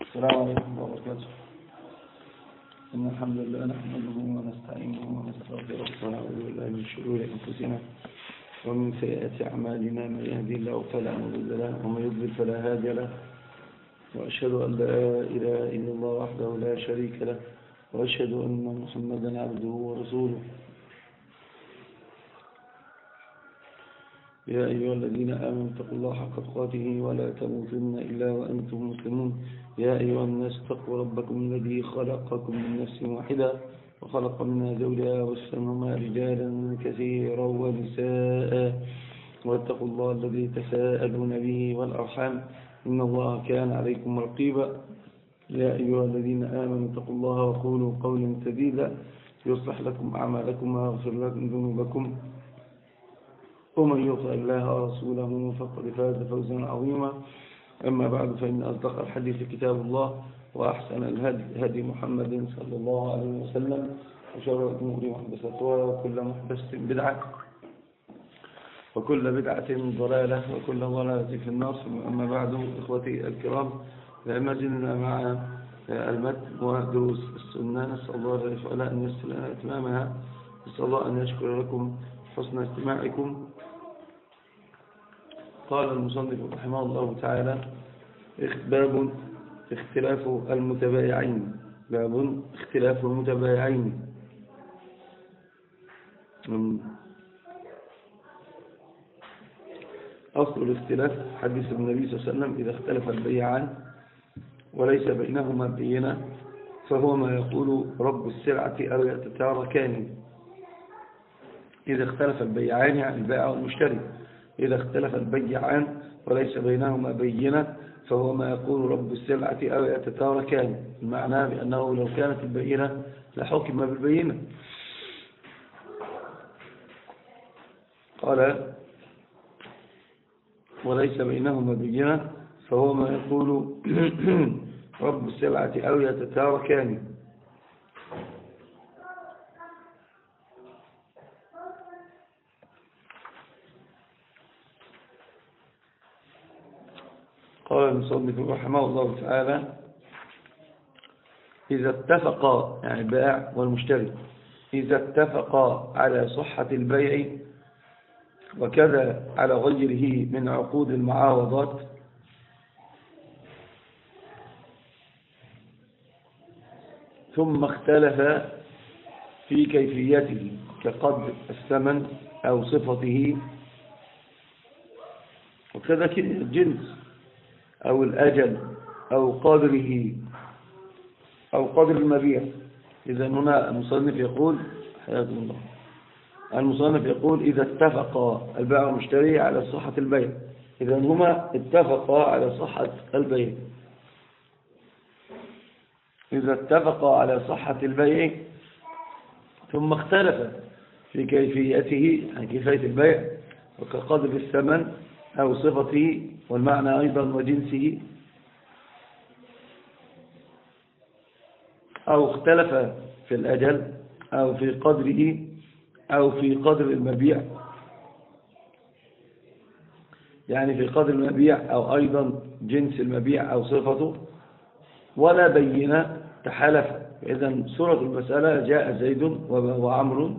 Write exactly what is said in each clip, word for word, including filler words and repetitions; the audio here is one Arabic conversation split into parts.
السلام عليكم ورحمة الله وبركاته. إن الحمد لله نحمده ونستعينه ونستغفره ونعوذ بالله من شرور أنفسنا ومن سيئات أعمالنا. من يهدي الله فلا مضل له ومن يضلل فلا هادي له، وأشهد أن لا إله إلا الله وحده لا شريك له، وأشهد أن محمدا عبده ورسوله. يا أيها الذين آمنوا اتقوا الله حق تقاته ولا تموتن إلا وأنتم مسلمون. يا أيها الناس اتقوا ربكم الذي خلقكم من نفس واحدة وخلق منها زوجها وبث منهما رجالا كثيرا ونساء، واتقوا الله الذي تساءلون به والأرحام إن الله كان عليكم رقيبا. يا أيها الذين آمنوا اتقوا الله وقولوا قولا سديدا يصلح لكم أعمالكم ويغفر لكم ذنوبكم، ومن يطع الله ورسوله فقد فاز فوزا عظيما. أما بعد، فإن أصدق الحديث كتاب الله، وأحسن الهدي هدي محمد صلى الله عليه وسلم، وشر الأمور محدثاتها، وكل محدثة بدعة، وكل بدعة ضلالة، وكل ضلالة في النار. أما بعد، إخوتي الكرام، ما زلنا مع المتن ودروس السنة. نسأل الله أن يسر لنا إتمامها، نسأل الله أن يشكر لكم حسن استماعكم. قال المصنف رحمه الله تعالى: باب اختلاف المتبايعين. باب اختلاف المتبايعين. أصل الاختلاف حديث النبي صلى الله عليه وسلم: إذا اختلف البيعان وليس بينهما بينة فهو ما يقول رب السلعة أو يتتاركان. إذا اختلف البيعان يعني البائع والمشتري، إذا اختلف البيعان وليس بينهما بينة فهو ما يقول رب السلعة أو يتتاركان. المعنى بأنه لو كانت البينة لحكم بالبينة. قال: وليس بينهما بينة فهو ما يقول رب السلعة أو يتتاركان. قال المصنف رحمه الله تعالى: إذا اتفقا، يعني البائع والمشتري، إذا اتفقا على صحة البيع وكذا على غيره من عقود المعاوضات، ثم اختلف في كيفيته كقدر الثمن أو صفته وكذا الجنس أو الأجل أو قدره أو قدر المبيع. إذا هنا المصنف يقول حياكم الله المصنف يقول: إذا اتفقا البائع والمشتري على صحة البيع، إذا هما اتفقا على صحة البيع. إذا اتفقا على صحة البيع ثم اختلف في كيفيته، يعني كيفية البيع وكقدر الثمن أو صفته والمعنى أيضا وجنسه، أو اختلف في الأجل أو في قدره أو في قدر المبيع، يعني في قدر المبيع أو أيضا جنس المبيع أو صفته، ولا بينة تحالف. إذن سورة المسألة: جاء زيد وعمر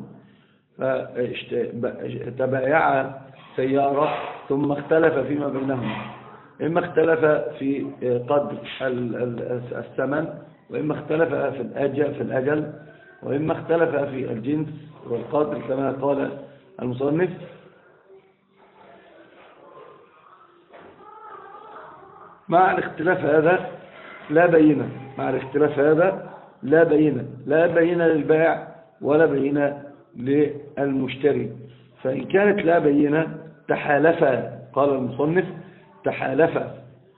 فتبايع سيارة ثم اختلف فيما بينهما، إما اختلف في قدر الثمن، وإما اختلف في الأجل, في الأجل وإما اختلف في الجنس والقدر كما قال المصنف. مع الاختلاف هذا لا بينة مع الاختلاف هذا لا بينة لا بينة للبائع ولا بينة للمشتري. فإن كانت لا بينة تحالفا، قال المصنف تحالفا.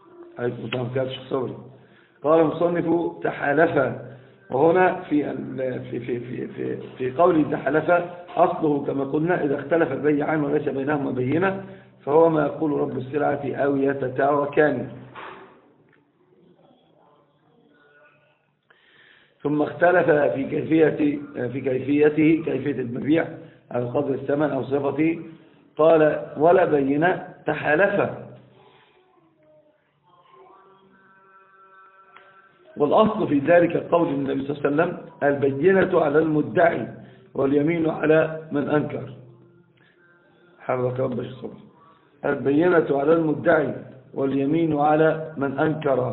قال المصنف تحالفا. وهنا في في في في في, في قول تحالفا أصله كما قلنا: إذا اختلف البيعان وليس بينهما بينة فهو ما يقول رب السلعة أو يتتاركان. ثم اختلف في كيفية في كيفيته كيفية المبيع أو قدر الثمن أو صفته. قال: ولا بينة تحالفا. والأصل في ذلك قول النبي صلى الله عليه وسلم البينة على المدعي واليمين على من أنكر. حرك ربش الصبح. البينة على المدعي واليمين على من أنكر.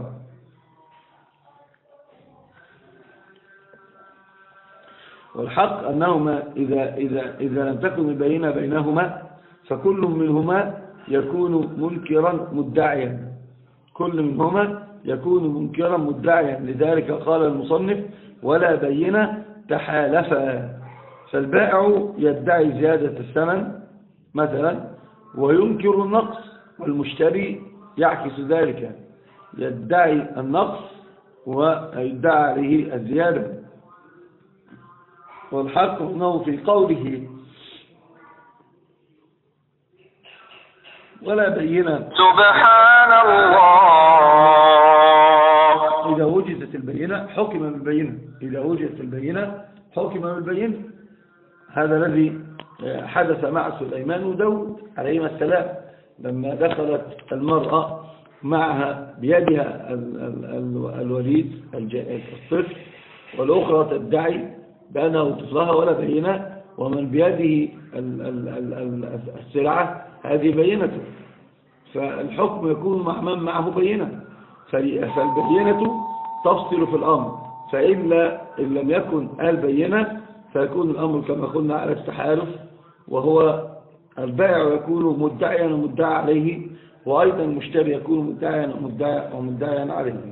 والحق أنهما إذا, إذا, إذا لم تكن البينة بينهما فكل منهما يكون منكرا مدعيا، كل منهما يكون منكرا مدعيا. لذلك قال المصنف ولا بينة تحالفا. فالبائع يدعي زيادة الثمن مثلا وينكر النقص، والمشتري يعكس ذلك، يدعي النقص ويدعي عليه الزيادة. والحق أنه في قوله ولا بينة سبحان الله إذا وجدت البينة حكم بالبينة، إذا وجدت البينة حكم بالبينة. هذا الذي حدث مع سليمان وداود عليهما السلام لما دخلت المرأة معها بيدها الوليد الطفل والأخرى تدعي بأنه طفلها ولا بينة، ومن بيده السلعة هذه بينته، فالحكم يكون مع من معه بينة، فالبينة تفصل في الأمر. فإلا إن لم يكن البينة فيكون الأمر كما قلنا على التحالف، وهو البائع يكون مدعيا ومدعى عليه، وأيضا المشتري يكون مدعيا ومدعيا عليه.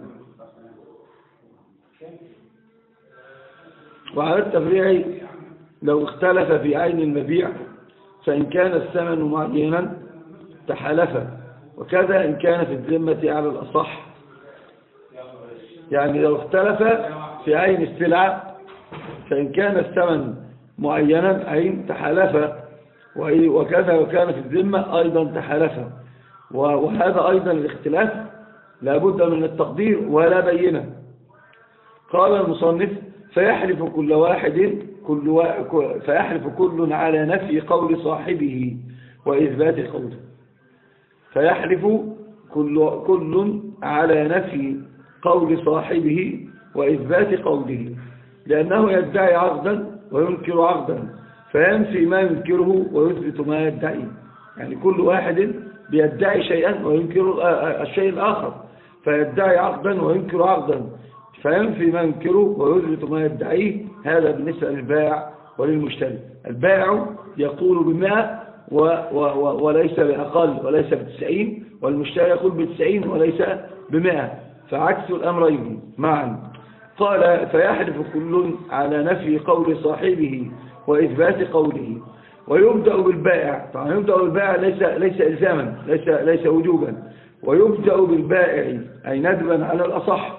وعلى التفريع لو اختلف في عين المبيع فإن كان الثمن معينا تحالفا، وكذا إن كان في الذمة على الأصح. يعني لو اختلف في عين السلعة فإن كان الثمن معينا عين تحالفا، وكذا وكان في الذمة أيضا تحالفا. وهذا أيضا الاختلاف لابد من التقدير ولا بينة. قال المصنف فيحلف كل واحد كل و... فيحلف كل على نفي قول صاحبه وإثبات قوله. فيحلف كل كل على نفي قول صاحبه وإثبات قوله، لأنه يدعي عقدا وينكر عقدا، فينفي ما ينكره ويثبت ما يدعي. يعني كل واحد بيدعي شيئا وينكر الشيء الآخر، فيدعي عقدا وينكر عقدا، فينفي ما ينكره ويثبت ما يدعيه. هذا بالنسبة للبائع وللمشتري. البائع يقول بمئة و و و وليس بأقل وليس بتسعين، والمشتري يقول بتسعين وليس بمئة، فعكس الأمرين معا. قال فيحلف كل على نفي قول صاحبه وإثبات قوله. ويبدأ بالبائع، طبعا يبدأ بالبائع ليس ليس إلزاما، ليس ليس وجوبا. ويبدأ بالبائع أي ندبا على الأصح،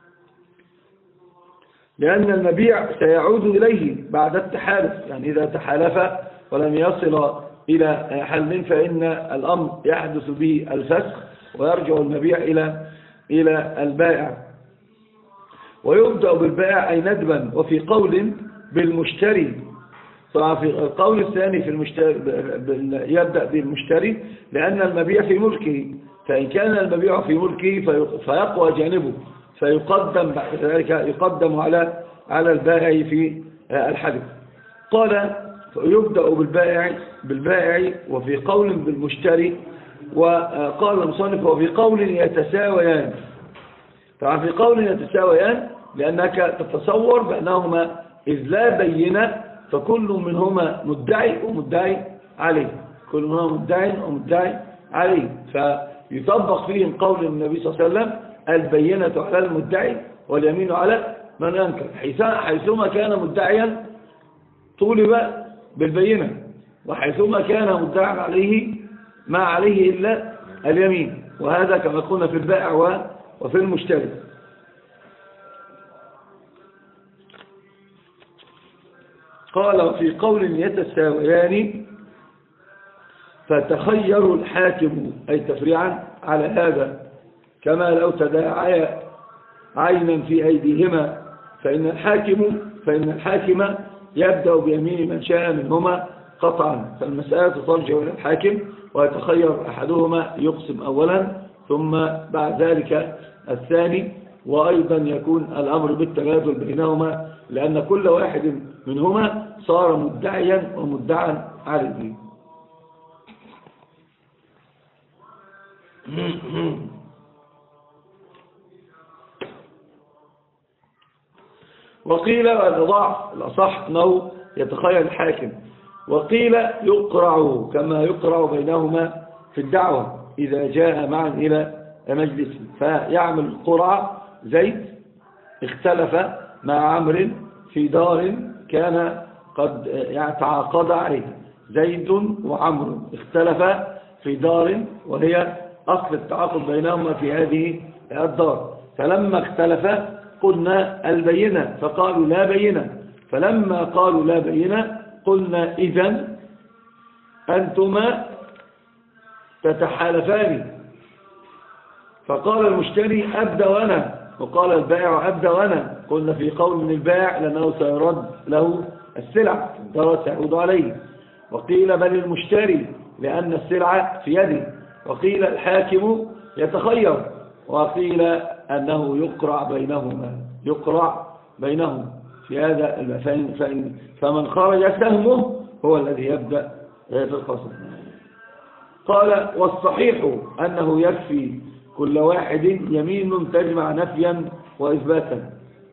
لأن المبيع سيعود إليه بعد التحالف. يعني إذا تحالف ولم يصل إلى حل فإن الأمر يحدث به الفسخ ويرجع المبيع إلى إلى البائع. ويبدأ بالبائع أي ندبا. وفي قول بالمشتري، طبعا في القول الثاني في المشتري يبدأ بالمشتري لأن المبيع في ملكه، فإن كان المبيع في ملكه فيقوى جانبه، فيقدم بعد ذلك يقدم على على البائع في الحلف. قال يبدأ بالبائع بالبائع وفي قول بالمشتري. وقال المصنف وفي قول يتساويان. طبعا في قول يتساويان لأنك تتصور بأنهما إذ لا بينة فكل منهما مدعي ومدعي عليه، كل منهما مدعي ومدعي عليه، فيطبق فيهم قول النبي صلى الله عليه وسلم البينة على المدعي واليمين على من أنكر. حيثما كان مدعيا طولب بالبينة، وحيثما كان مدعا عليه ما عليه إلا اليمين. وهذا كما قلنا في البائع وفي المشتري. قال في قول يتساويان فتخير الحاكم أي تفريعا على هذا، كما لو تداعيا عينا في أيديهما فإن الحاكم فإن الحاكم يبدأ بيمين من شاء منهما قطعا، فالمسألة ترجع إلى الحاكم ويتخير أحدهما يقسم أولا ثم بعد ذلك الثاني، وأيضا يكون الأمر بالتبادل بينهما، لأن كل واحد منهما صار مدعيا ومدعا عليه. وقيل الإضاع الأصح أنه يتخيل الحاكم، وقيل يقرع كما يقرع بينهما في الدعوة إذا جاء معا إلى مجلسه، فيعمل قرعة. زيد اختلف مع عمرو في دار كان قد تعاقد عليه، زيد وعمرو اختلفا في دار وهي أصل التعاقد بينهما في هذه الدار، فلما اختلفا قلنا البينة، فقالوا لا بينة، فلما قالوا لا بينة قلنا إذن أنتما تتحالفان، فقال المشتري أبدأ وأنا، وقال البائع أبدأ وأنا، قلنا في قول من البائع لأنه سيرد له السلع ترى سيعود عليه، وقيل بل المشتري لأن السلعة في يده، وقيل الحاكم يتخير، وقيل أنه يقرع بينهما يقرع بينهم في هذا الفإن فمن خرج سهمه هو الذي يبدأ في القسم. قال والصحيح أنه يكفي كل واحد يمين تجمع نفيا وإثباتا،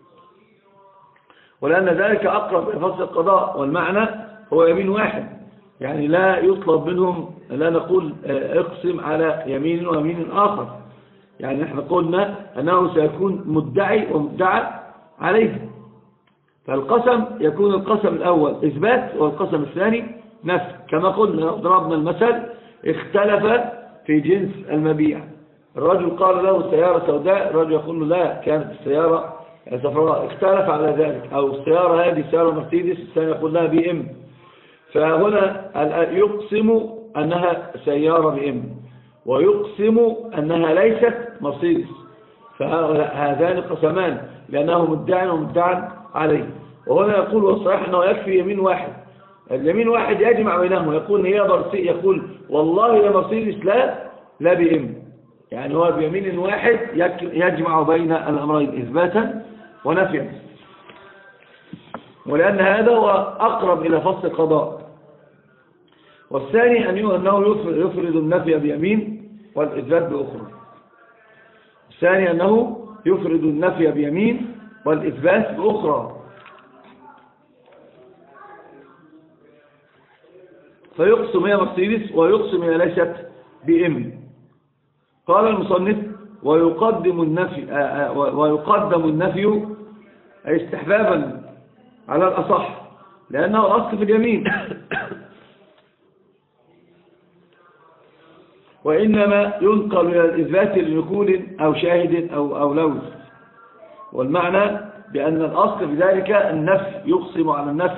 ولأن ذلك أقرب إلى فصل القضاء، والمعنى هو يمين واحد، يعني لا يطلب منهم، لا نقول اقسم على يمين ويمين آخر، يعني نحن قلنا أنه سيكون مدعي ومدعى عليه، فالقسم يكون القسم الأول إثبات والقسم الثاني نفي، كما قلنا ضربنا المثل اختلف في جنس المبيع، الرجل قال له سيارة سوداء، الرجل يقول له لا كانت السيارة صفراء، اختلف على ذلك، أو السيارة هذه سيارة مرسيدس، الثاني يقول لها بي ام، فهنا يقسم أنها سيارة بي ام ويقسم أنها ليست مرسيدس، فهذان قسمان لأنه مدعي ومدعى عليه. وهنا يقول والصحيح أنه يكفي يمين واحد، اليمين واحد يجمع بينهم، يقول هي مرسيدس، يقول والله يا مرسيدس لا لا بي ام، يعني هو بيمين واحد يجمع بين الأمرين إثباتا ونفيا، ولأن هذا هو أقرب إلى فصل القضاء. والثاني أنه يفرد النفي بيمين والإثبات بأخرى، الثاني أنه يفرد النفي بيمين والإثبات بأخرى، فيقسم هي مرسيدس ويقسم هي ليست بإم. قال المصنف ويقدم النفي ويقدم النفي استحبابا على الأصح لأنه أصل في اليمين وإنما ينقل إلى الإثبات لنقول أو شاهد أو, أو لوز، والمعنى بأن الأصل في ذلك النفي، يقسم على النفي،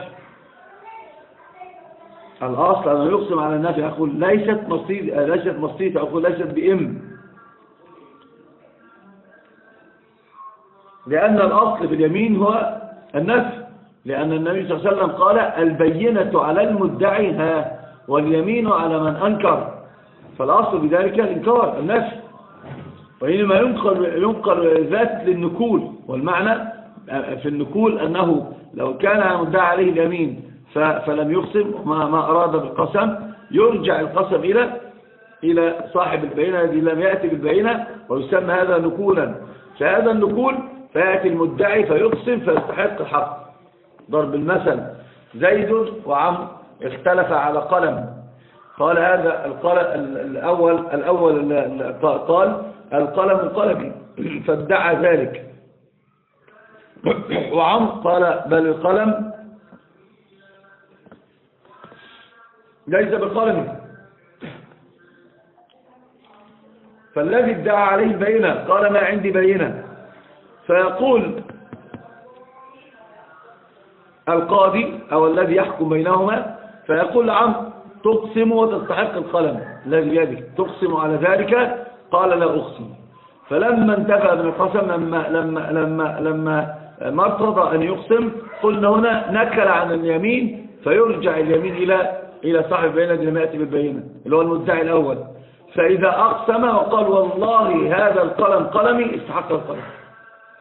الأصل أنه يقسم على النفي، أقول ليست مرسيدس ليست مرسيدس أقول ليست بإم، لأن الأصل في اليمين هو النفي، لأن النبي صلى الله عليه وسلم قال البينة على المدعي ها واليمين على من أنكر، فالأصل بذلك الإنكار النفي، وإنما ينقل ينقل ذات للنكول، والمعنى في النكول أنه لو كان مدعى عليه اليمين فلم يقسم ما, ما أراد بالقسم يرجع القسم إلى إلى صاحب البينة الذي لم يأتي بالبينة، ويسمى هذا نكولا، فهذا النكول فيأتي المدعي فيقسم فيستحق الحق. ضرب المثل زيد وعمرو اختلف على قلم، قال هذا القلم الأول الأول قال القلم قلمي فادعى ذلك، وعمرو قال بل القلم ليس بقلمي، فالذي ادعى عليه البينة قال ما عندي بينة، فيقول القاضي أو الذي يحكم بينهما فيقول عمرو تقسم وتستحق القلم الذي بيدك، تقسم على ذلك، قال لا أقسم، فلما انتفى من القسم لما لما لما لما ما ارتضى أن يقسم قلنا هنا نكل عن اليمين فيرجع اليمين إلى إلى صاحب البينة الذي لم يأتي بالبينة اللي هو المدعي الأول، فإذا أقسم وقال والله هذا القلم قلمي استحق القلم،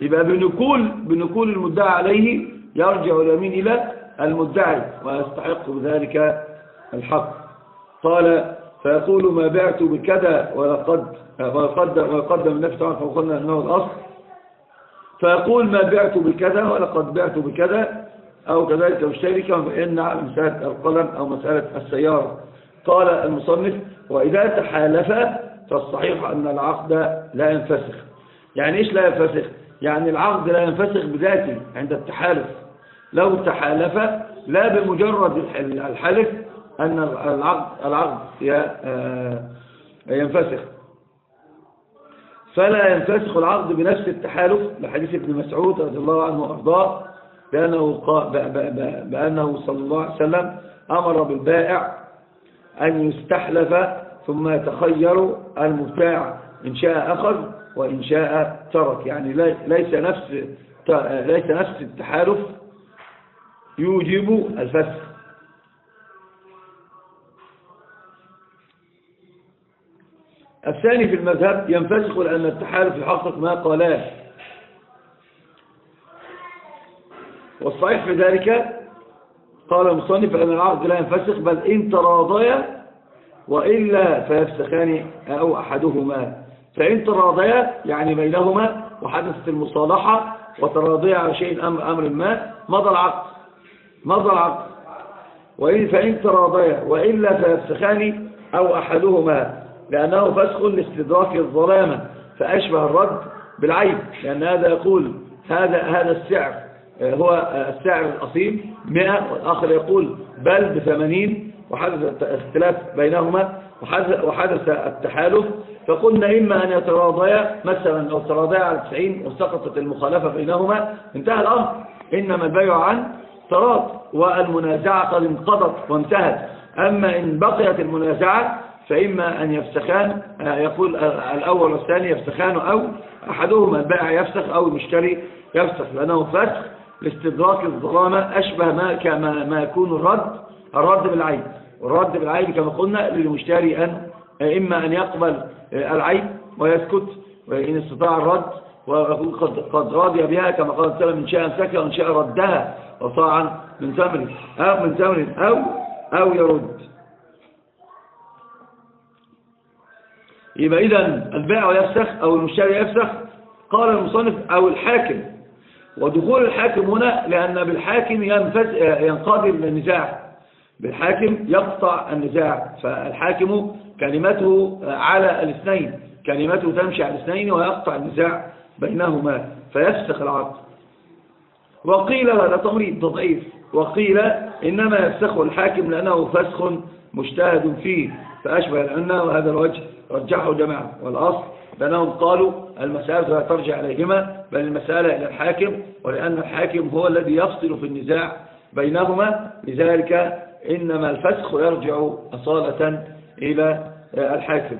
يبقى بنقول بنقول المدعى عليه يرجع اليمين إلى المدعي ويستحق بذلك الحق. قال فيقول ما بعت بكذا ولقد ويقدم ويقدم النفس طبعا فقلنا أنه الأصل. فيقول ما بعت بكذا ولقد بعت بكذا أو كذلك مشتركا بأن على مسألة القلم أو مسألة السيارة. قال المصنف وإذا تحالف فالصحيح أن العقد لا ينفسخ. يعني إيش لا ينفسخ؟ يعني العقد لا ينفسخ بذاته عند التحالف. لو تحالف لا بمجرد الحلف أن العقد العقد ينفسخ، فلا ينفسخ العقد بنفس التحالف لحديث ابن مسعود رضي الله عنه وأرضاه بأنه, بأنه صلى الله عليه وسلم أمر بالبائع أن يستحلف ثم يتخير المبتاع إن شاء أخذ وإن شاء ترك. يعني ليس نفس ليس نفس التحالف يوجب الفسخ. الثاني في المذهب ينفسخ لأن التحالف يحقق ما قالاه، والصحيح في ذلك قال المصنف أن العقد لا ينفسخ بل إن تراضيا وإلا فيفسخان أو أحدهما. فإن تراضيا يعني بينهما وحدثت المصالحة وتراضيا على شيء أمر, أمر ما مضى العقد مضى العقد وإن فإن تراضيا وإلا فيفسخان أو أحدهما، لأنه فسخ لاستدراك الظلامة فأشبه الرد بالعيب، لأن هذا يقول هذا هذا السعر هو السعر الأصيل مئة والآخر يقول بل بثمانين، وحدث اختلاف بينهما وحدث التحالف. فقلنا إما أن يتراضيا مثلا أو تراضيا على تسعين وسقطت المخالفة بينهما انتهى الأمر، إنما البيع عن تراض والمنازعة قد انقضت وانتهت. أما إن بقيت المنازعة فإما أن يفسخان، يقول الأول والثاني يفسخان أو أحدهما البائع يفسخ أو المشتري يفسخ، لأنه فسخ لاستدراك الظلامة أشبه ما كما ما يكون الرد الرد بالعيب. والرد بالعيب كما قلنا للمشتري أن إما أن يقبل العيب ويسكت وإن استطاع الرد ويقول قد قد راضي بها كما قال السلام إن شاء امسكها وإن شاء ردها وطاعا من ثمن أو من ثمن أو أو يرد. يبقى إذن البائع يفسخ أو المشتري يفسخ. قال المصنف أو الحاكم، ودخول الحاكم هنا لأن بالحاكم ينقضي النزاع، بالحاكم يقطع النزاع، فالحاكم كلمته على الاثنين، كلمته تمشي على الاثنين ويقطع النزاع بينهما فيفسخ العقد. وقيل هذا تمريض تضعيف، وقيل إنما يفسخه الحاكم لأنه فسخ مجتهد فيه فأشبه العنة، وهذا الوجه رجحه جماعة. والأصل لأنهم قالوا المسألة لا ترجع إليهما بل المسألة إلى الحاكم، ولأن الحاكم هو الذي يفصل في النزاع بينهما، لذلك إنما الفسخ يرجع أصالة إلى الحاكم.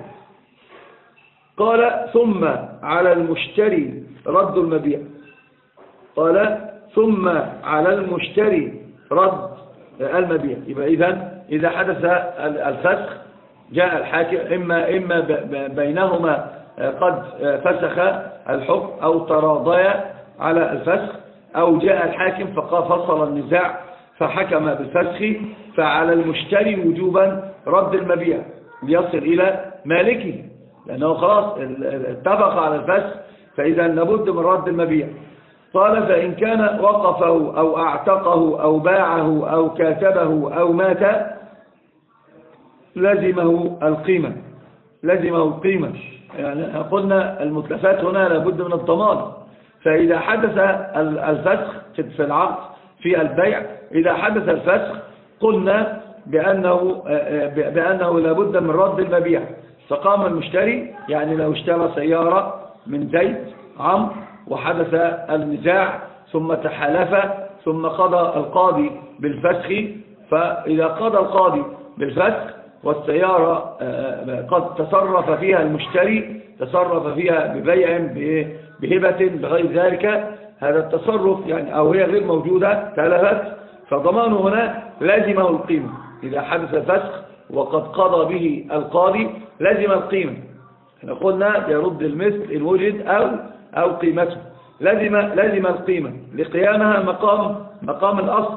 قال ثم على المشتري رد المبيع، قال ثم على المشتري رد المبيع. يبقى إذن إذا حدث الفسخ جاء الحاكم إما, إما بينهما قد فسخ الحكم أو تراضيا على الفسخ، أو جاء الحاكم ففصل النزاع فحكم بالفسخ، فعلى المشتري وجوبا رد المبيع ليصل إلى مالكه، لأنه خلاص اتفق على الفسخ، فإذا لابد من رد المبيع. قال فإن كان وقفه أو أعتقه أو باعه أو كاتبه أو مات لزمه القيمة لزمه القيمة يعني قلنا المتلفات هنا لابد من الضمان. فإذا حدث الفسخ في العقد في البيع، إذا حدث الفسخ قلنا بأنه, بأنه لابد من رد المبيع. فقام المشتري، يعني لو اشترى سيارة من زيد عمرو وحدث النزاع ثم تحالف ثم قضى القاضي بالفسخ، فإذا قضى القاضي بالفسخ والسيارة قد تصرف فيها المشتري، تصرف فيها ببيع بهبة بغير ذلك، هذا التصرف يعني أو هي غير موجودة تلفت، فضمانه هنا لازمه القيمة. إذا حدث الفسخ وقد قضى به القاضي لازم القيمة. احنا قلنا يرد المثل إن وجد أو, أو قيمته. لازم لازم القيمة لقيامها مقام مقام الأصل.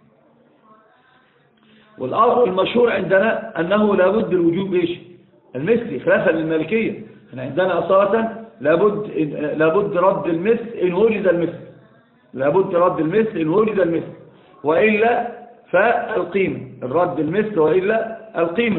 والأصل المشهور عندنا أنه لابد الوجوب إيش؟ المثل، خلافا للمالكية. احنا عندنا أصالة لابد لابد رد المثل إن وجد المثل، لابد رد المثل إن وجد المثل، وإلا فالقيمة، الرد المثل وإلا القيمة.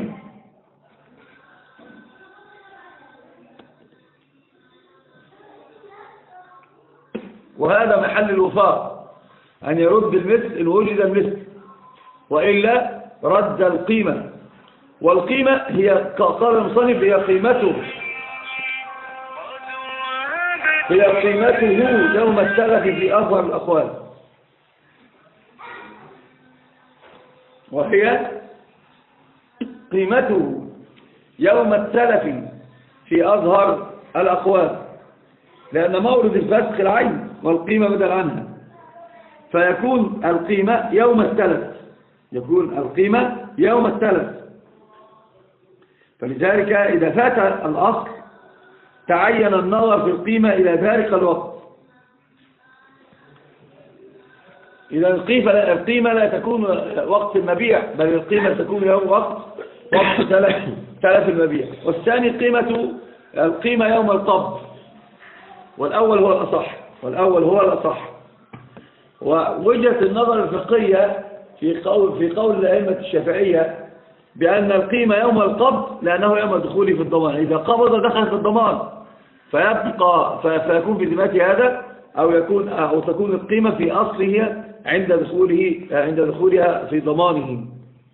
وهذا محل الوفاق، أن يرد المثل إن وجد المثل، وإلا رد القيمة. والقيمة هي قال المصنف هي قيمته هي قيمته يوم السلف في أظهر الأقوال، وهي قيمته يوم السلف في أظهر الأقوال، لأن مورد الفسخ العين والقيمة بدل عنها، فيكون القيمة يوم السلف، يكون القيمة يوم السلف. فلذلك إذا فات الأصل تعين النظر في القيمة إلى ذلك الوقت. إذا القيمة لا تكون وقت المبيع، بل القيمة تكون يوم وقت وقت تلف تلف المبيع. والثاني قيمة القيمة يوم القبض، والأول هو الأصح والأول هو الأصح. ووجهة النظر الفقهية في قول في قول الأئمة الشافعية بأن القيمة يوم القبض لأنه يوم الدخول في الضمان، إذا قبض دخل في الضمان فيبقى فيكون في ذمته هذا، أو يكون أو تكون القيمة في أصله عند دخوله عند دخولها في ضمانه.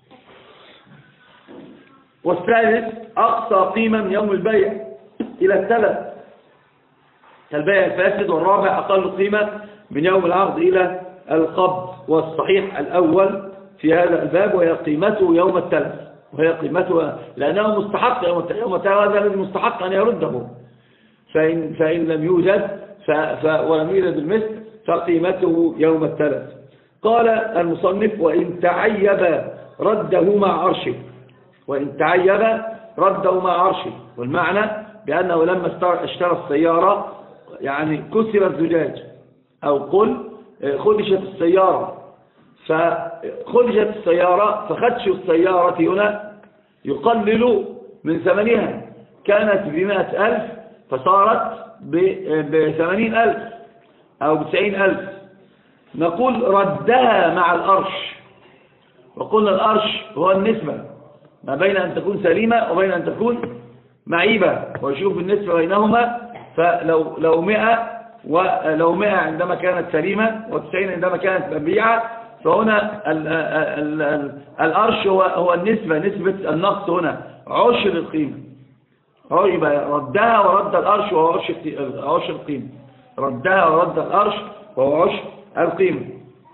والثالث أقصى قيمة من يوم البيع إلى التلف كالبيع الفاسد. والرابع أقل قيمة من يوم العقد إلى القبض. والصحيح الأول في هذا الباب وهي قيمته يوم التلف، وهي قيمته لأنه مستحق يوم التلف، يوم التلف هذا الذي مستحق أن يرده، فإن, فإن لم يوجد ف ف ولم يوجد المثل فقيمته يوم التلف. قال المصنف وإن تعيب رده مع عرشه، وإن تعيب رده مع عرشه. والمعنى بأنه لما اشترى السيارة يعني كسر الزجاج، أو قل خدشت السيارة، فخدشت السيارة فخدش السيارة هنا يقلل من ثمنها، كانت بمائة ألف فصارت بثمانين ألف أو بتسعين ألف، نقول ردها مع الأرش. وقلنا الأرش هو النسبة ما بين أن تكون سليمة وبين أن تكون معيبة، ويشوف النسبة بينهما. فلو لو مئة ولو مئة عندما كانت سليمة وتسعين عندما كانت مبيعة، فهنا ال ال ال الأرش هو, هو النسبة، نسبة النقص هنا عشر القيمة. يبقى ردها ورد الأرش وهو عشر القيمة، ردها ورد الأرش وهو عشر القيمة.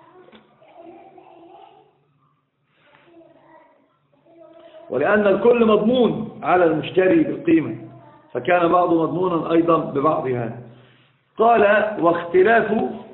ولأن الكل مضمون على المشتري بالقيمة، فكان بعض مضمونا أيضا ببعضها. قال واختلاف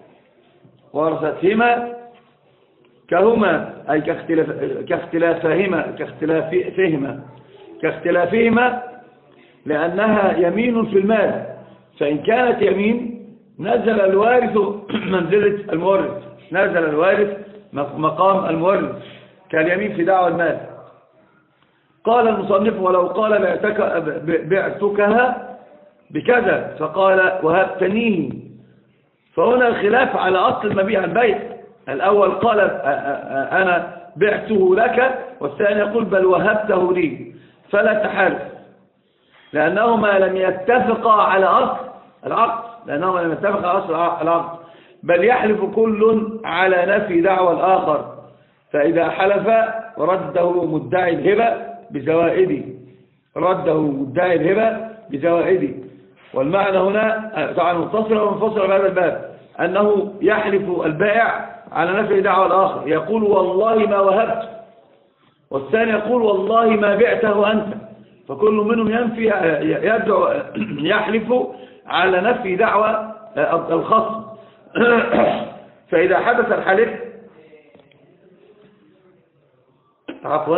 ورثتهما كهما أي كاختلاف كاختلافهما كاختلافهما كاختلافهما لأنها يمين في المال، فإن كانت يمين نزل الوارث منزلة المورث، نزل الوارث مقام المورث كاليمين في دعوى المال. قال المصنف ولو قال بعتك بعتكها بكذا فقال وهبتنيه، فهنا الخلاف على أصل المبيع البيع. الأول قال أنا بعته لك، والثاني يقول بل وهبته لي، فلا تحالف، لأنهما لم يتفقا على أصل العقد، لأنهما لم يتفقا على أصل العقد، بل يحلف كل على نفي دعوى الآخر، فإذا حلف رده مدعي الهبة بزوائده، رده مدعي الهبة بزوائده. والمعنى هنا طبعا متصل ومنفصل بهذا الباب أنه يحلف البائع على نفي دعوى الآخر، يقول والله ما وهبت، والثاني يقول والله ما بعته أنت، فكل منهم ينفي يدعو يحلف على نفي دعوى الخصم. فإذا حدث الحلف عفوا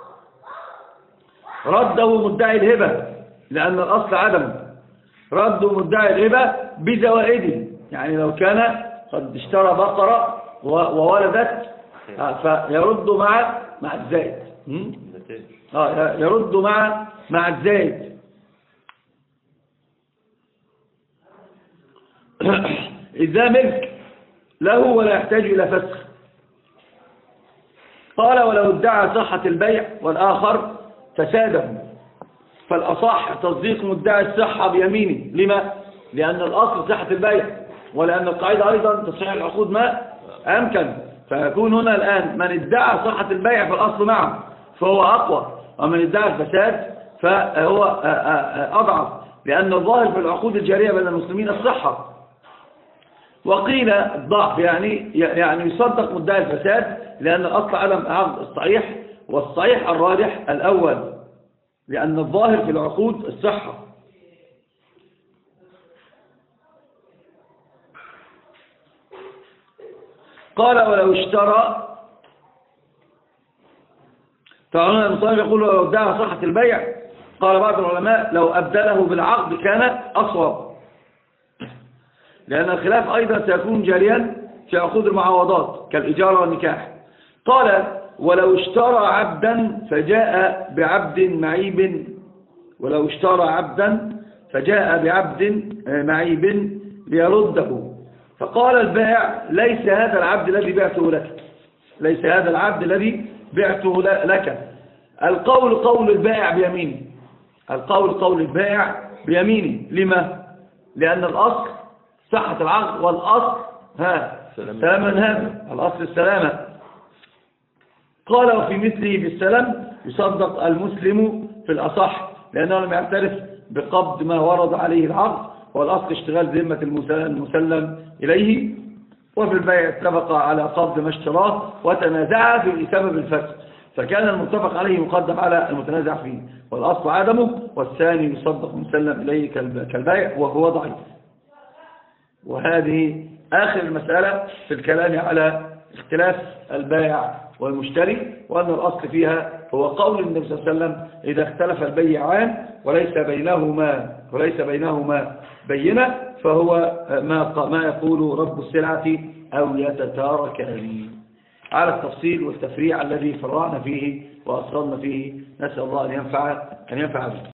رده مدعي الهبة، لأن الأصل عدم، رده مدعي الهبة بزوائده، يعني لو كان قد اشترى بقرة وولدت فيرد مع مع الزائد. اه يرد مع مع الزائد. إذا ملك له ولا يحتاج إلى فسخ. قال ولو ادعى صحة البيع والآخر فساده، فالأصح تصديق مدعي الصحة بيمينه. لما؟ لأن الأصل صحة البيع، ولأن القاعدة أيضا تصحيح العقود ما أمكن، فيكون هنا الآن من ادعى صحة البيع فالأصل معه فهو أقوى، ومن ادعى الفساد فهو أضعف، لأن الظاهر في العقود الجارية بين المسلمين الصحة. وقيل الضعف، يعني يعني يصدق مدعي الفساد لأن الأصل عدم عقد الصحيح، والصحيح الراجح الأول لأن الظاهر في العقود الصحة. قال ولو اشترى، فهنا المصنف يقول ولو ادعى صحة البيع، قال بعض العلماء لو أبدله بالعقد كان أصوب، لأن الخلاف أيضا سيكون جاريا في عقود المعاوضات كالإجارة والنكاح. قال ولو اشترى عبدا فجاء بعبد معيب، ولو اشترى عبدا فجاء بعبد معيب ليرده، فقال البائع ليس هذا العبد الذي بعته لك، ليس هذا العبد الذي بعته لك. القول قول البائع بيمينه، القول قول البائع بيمينه. لما؟ لأن الأصل صحة العقد، والأصل ها سلاما، هذا الأصل السلامة. قال وفي مثله بالسلام يصدق المسلم في الأصح، لأنه لم يعترف بقبض ما ورد عليه العقد، والأصل اشتغال ذمة المسلم إليه. وفي البيع اتفق على قبض ما اشتراه وتنازع في سبب الفسخ، فكان المتفق عليه مقدم على المتنازع فيه، والأصل عدمه، والثاني يصدق مسلم إليه كالبيع وهو ضعيف. وهذه آخر المسألة في الكلام على اختلاف البائع والمشتري، وأن الأصل فيها هو قول النبي صلى الله عليه وسلم إذا اختلف البيعان وليس بينهما وليس بينهما بينة فهو ما ما يقول رب السلعة أو يتتاركان. على التفصيل والتفريع الذي فرعنا فيه وأصلنا فيه، نسأل الله أن ينفع أن ينفع به.